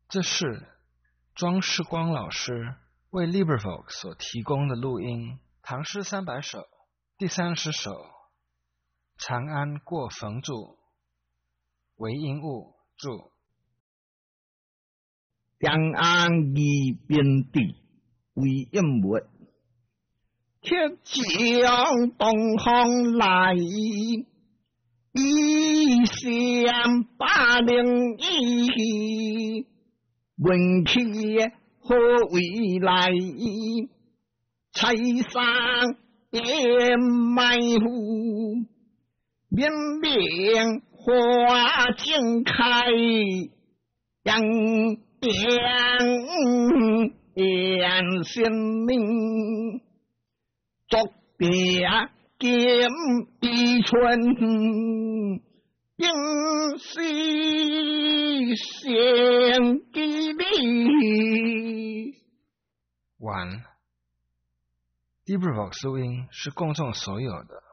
这是庄世光老师为 LibriVox 所提供的录音，唐诗300首第30首长安过冯筑，韦应物著。 长安宜边地为应物，铁将东方来，一向801，问起何为来？柴桑掩埋伏，绵绵花正开，杨先明，作别剑一春，并西献给你。 完。LibriVox 录音是公众所有的，